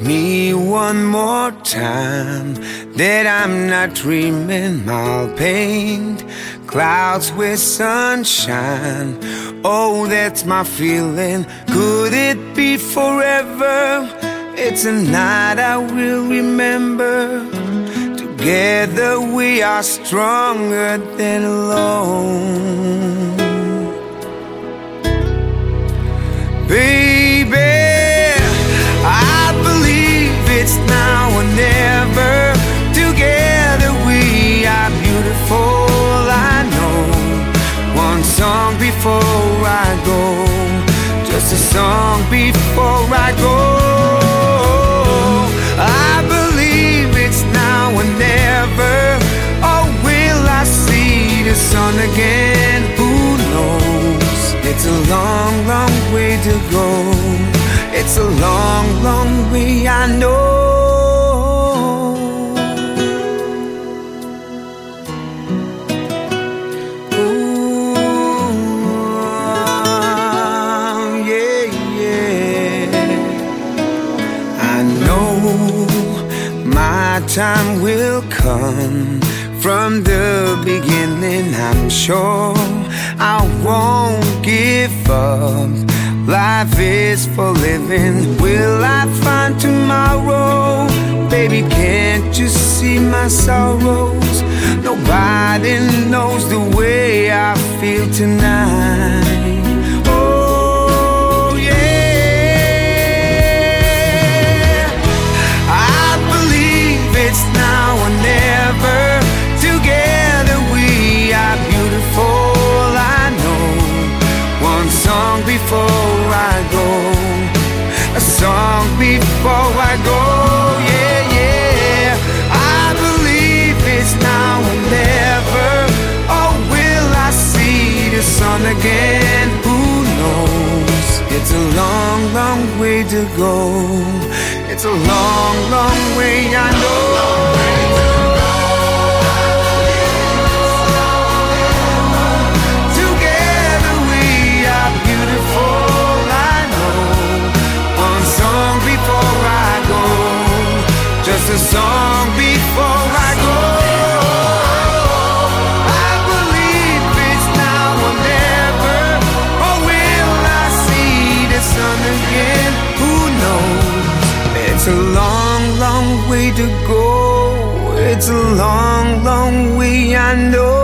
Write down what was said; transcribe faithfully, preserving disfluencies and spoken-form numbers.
me one more time that I'm not dreaming. I'll paint clouds with sunshine. Oh, that's my feeling. Could it be forever? It's a night I will remember. Together we are stronger than alone. Baby, I believe it's now or never. Together we are beautiful. I know one song before I go, just a song before I go. I believe it's now or never. Oh, will I see the sun again? Who knows? It's a long, long way to go. It's a long, long way, I know. Ooh, yeah, yeah. I know my time will come. From the beginning, I'm sure I won't give up. Life is for living. Will I find tomorrow? Baby, can't you see my sorrows? Nobody knows the way I feel tonight. Oh, yeah. I believe it's now or never. Together we are beautiful. I know one song before I go, a song before I go, yeah, yeah. I believe it's now or never. Oh, will I see the sun again? Who knows? It's a long, long way to go. It's a long, long way, I know. Just a song before I go. I believe it's now or never. Or will I see the sun again? Who knows? It's a long, long way to go. It's a long, long way, I know.